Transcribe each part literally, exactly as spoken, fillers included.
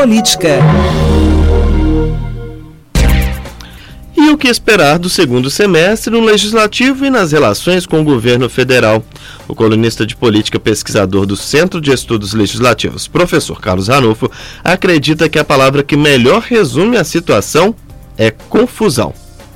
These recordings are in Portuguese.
política. E o que esperar do segundo semestre no Legislativo e nas relações com o governo federal? O colunista de política pesquisador do Centro de Estudos Legislativos, professor Carlos Ranulfo, acredita que a palavra que melhor resume a situação é confusão.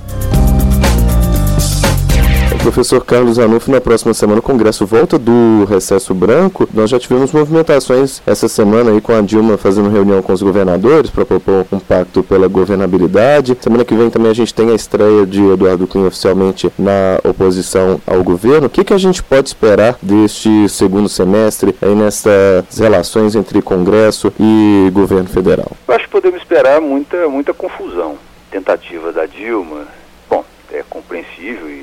Professor Carlos Ranulfo, na próxima semana o Congresso volta do recesso branco. Nós já tivemos movimentações essa semana aí com a Dilma fazendo reunião com os governadores para propor um pacto pela governabilidade. Semana que vem também a gente tem a estreia de Eduardo Cunha oficialmente na oposição ao governo. O que, que a gente pode esperar deste segundo semestre aí nessas relações entre Congresso e governo federal? Eu acho que podemos esperar muita, muita confusão. Tentativa da Dilma, bom, é compreensível e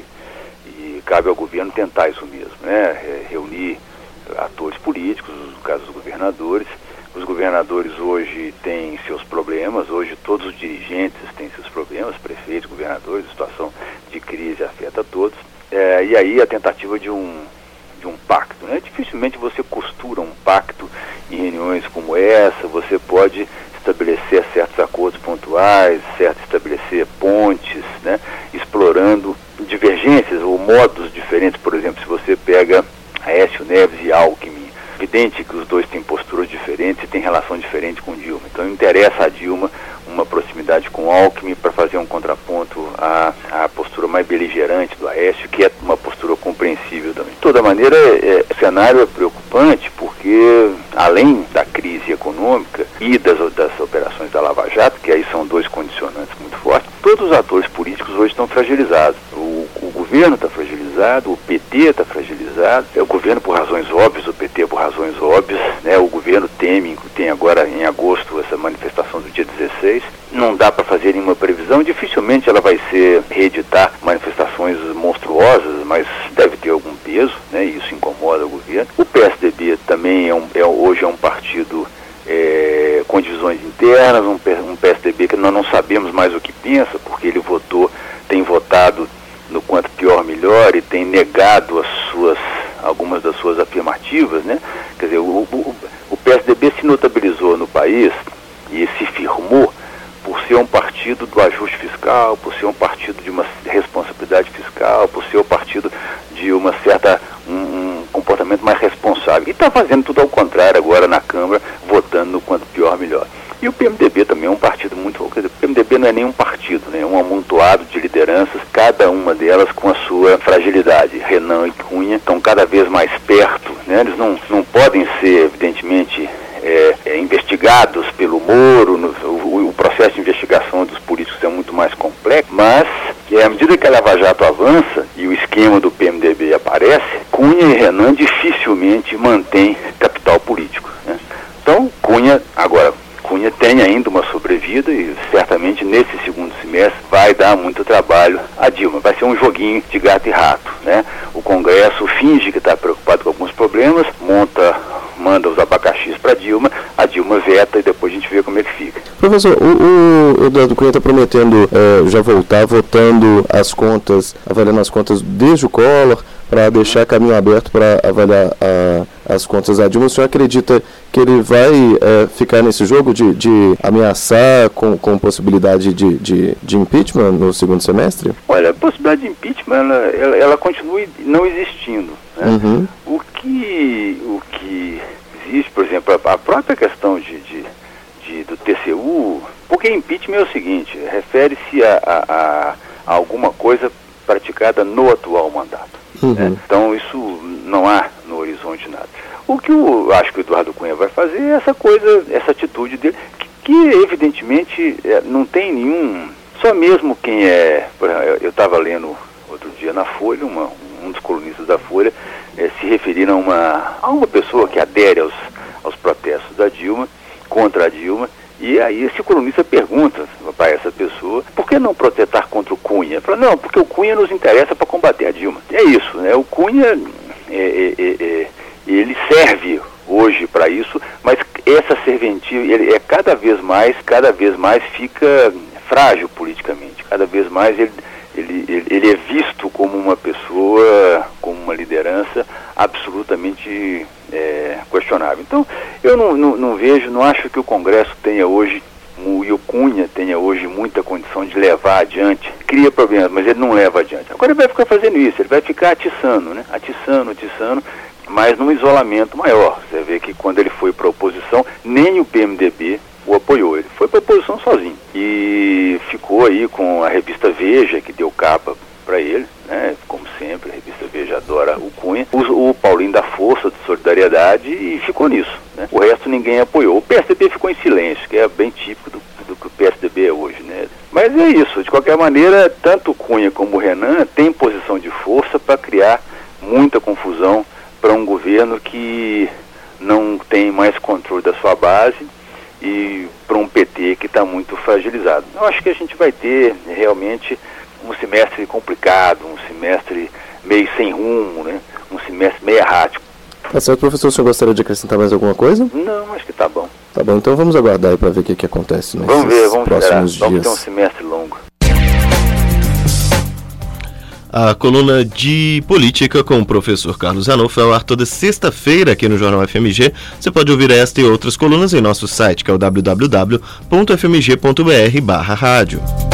E cabe ao governo tentar isso mesmo, né? Reunir atores políticos, no caso dos governadores. Os governadores hoje têm seus problemas, hoje todos os dirigentes têm seus problemas, prefeitos, governadores, a situação de crise afeta todos. É, e aí a tentativa de um, de um pacto, né? Dificilmente você costura um pacto em reuniões como essa, você pode estabelecer certos acordos pontuais, certo, estabelecer pontes, né? Explorando divergências ou modos diferentes. Por exemplo, se você pega Aécio Neves e Alckmin, é evidente que os dois têm posturas diferentes e têm relação diferente com Dilma. Então interessa a Dilma uma proximidade com Alckmin para fazer um contraponto à, à postura mais beligerante do Aécio, que é uma postura compreensível também. De toda maneira, é, o cenário é preocupante porque, além da crise econômica e das, das operações da Lava Jato, que aí são dois condicionantes muito fortes, todos os atores políticos hoje estão fragilizados. O, o governo está fragilizado, o P T está fragilizado, é o governo por razões óbvias, o P T por razões óbvias, né? O governo teme, tem agora em agosto essa manifestação do dia dezesseis, não dá para fazer nenhuma previsão, dificilmente ela vai ser reeditar manifestações monstruosas, mas deve ter algum peso, né? E isso incomoda o governo. O P S D B também é um, é, hoje é um partido é, com divisões internas, um, um P S D B que nós não sabemos mais o que pensa, porque ele votou, tem votado no quanto pior melhor e tem negado as suas, algumas das suas afirmativas, né? Quer dizer, o, o, o P S D B se notabilizou no país e se firmou por ser um partido do ajuste fiscal, por ser um partido de uma responsabilidade fiscal, por ser um partido de uma certa, um, um comportamento mais responsável. E está fazendo tudo ao contrário agora na Câmara, votando no quanto pior melhor. E o P M D B também é um partido muito... Quer dizer, o P M D B não é nenhum partido, né? É um amontoado de lideranças, cada uma delas com a sua fragilidade. Renan e Cunha estão cada vez mais perto, né? Eles não, não podem ser, evidentemente, é, é, investigados pelo Moro, no, o, o processo de investigação dos políticos é muito mais complexo, mas é, à medida que a Lava Jato avança e o esquema do P M D B aparece, Cunha e Renan dificilmente mantêm capital político, né? Então, Cunha, agora... Cunha tem ainda uma sobrevida e certamente nesse segundo semestre vai dar muito trabalho a Dilma. Vai ser um joguinho de gato e rato, né? O Congresso finge que está preocupado com alguns problemas, monta, manda os abacaxis para Dilma, a Dilma veta e depois a gente vê como é que fica. Professor, o, o Eduardo Cunha está prometendo é, já voltar votando as contas, avaliando as contas desde o Collor, para deixar caminho aberto para avaliar a, as contas da Dilma. O senhor acredita que ele vai é, ficar nesse jogo de, de ameaçar com, com possibilidade de, de, de impeachment no segundo semestre? Olha, a possibilidade de impeachment ela, ela, ela continua não existindo, né? Uhum. O que, o que existe, por exemplo, a, a própria questão de, de, de, do T C U, porque impeachment é o seguinte, refere-se a, a, a, a alguma coisa praticada no atual mandato. Uhum. Né? Então isso não há no horizonte nada. O que eu acho que o Eduardo Cunha vai fazer é essa coisa, essa atitude dele, que, que evidentemente é, não tem nenhum, só mesmo quem é, por exemplo, eu estava lendo outro dia na Folha, uma, um dos colunistas da Folha é, se referiram a uma, a uma pessoa que adere aos, aos protestos da Dilma, contra a Dilma. E aí esse colunista pergunta para essa pessoa, por que não protestar contra o Cunha? Fala, não, porque o Cunha nos interessa para combater a Dilma. É isso, né? O Cunha, é, é, é, ele serve hoje para isso, mas essa serventia, ele é cada vez mais, cada vez mais fica frágil politicamente. Cada vez mais ele, ele, ele, ele é visto como uma pessoa, como uma liderança absolutamente é, questionável. Então, eu não, não, não vejo, não acho que o Congresso tenha hoje, e o Cunha tenha hoje muita condição de levar adiante, cria problemas, mas ele não leva adiante. Agora ele vai ficar fazendo isso, ele vai ficar atiçando, né? Atiçando, atiçando, mas num isolamento maior. Você vê que quando ele foi para a oposição, nem o P M D B o apoiou, ele foi para a oposição sozinho. E ficou aí com a revista Veja, que deu capa para ele, né? Como sempre, a revista Veja adora o Cunha, o, o Paulinho da Força de Solidariedade, e ficou nisso, né? O resto ninguém apoiou. O P S D B ficou em silêncio, que é bem típico do, do que o P S D B é hoje, né? Mas é isso, de qualquer maneira, tanto o Cunha como o Renan têm posição de força para criar muita confusão para um governo que não tem mais controle da sua base e para um P T que está muito fragilizado. Eu acho que a gente vai ter realmente um semestre complicado, um semestre meio sem rumo, né? Um semestre meio errático. Tá certo, professor. O senhor gostaria de acrescentar mais alguma coisa? Não, acho que tá bom. Tá bom, então vamos aguardar aí para ver o que, que acontece nesses vamos ver, vamos próximos esperar. dias. Vamos ter um semestre longo. A coluna de política com o professor Carlos Zanufo é ao ar toda sexta-feira aqui no Jornal F M G. Você pode ouvir esta e outras colunas em nosso site, que é o w w w ponto f m g ponto b r barra rádio.